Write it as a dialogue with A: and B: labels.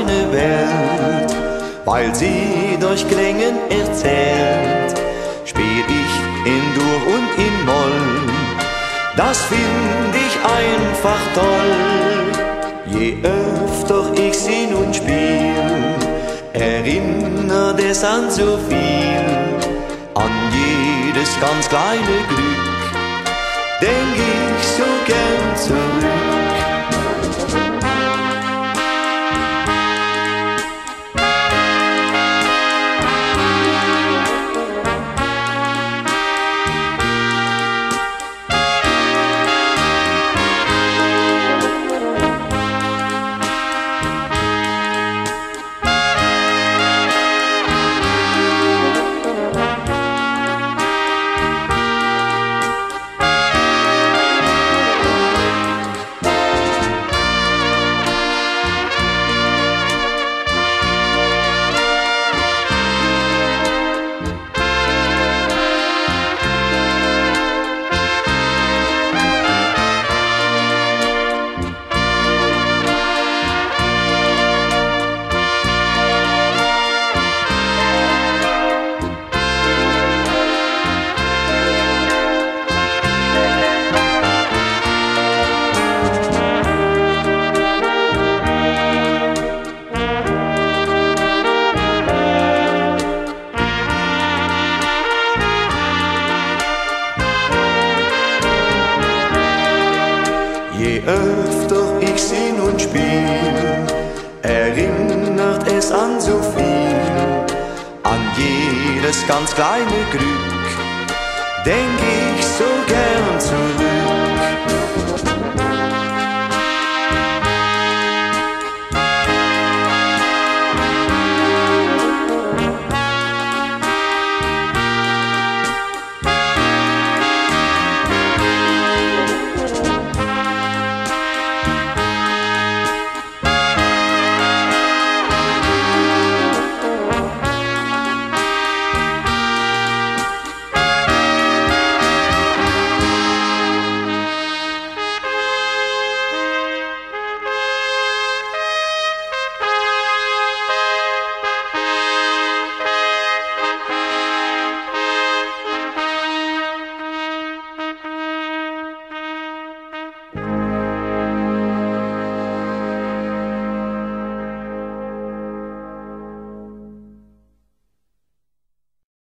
A: kleine Welt, weil sie durch Klängen erzählt, spiel ich in Dur und in Moll. Das find ich einfach toll. Je öfter ich sie nun spiel, erinnert es an so viel, an jedes ganz kleine Glück, denk ich so gern zurück. Je öfter ich sie nun spiel, erinnert es an so viel, an jedes ganz kleine Glück, denk ich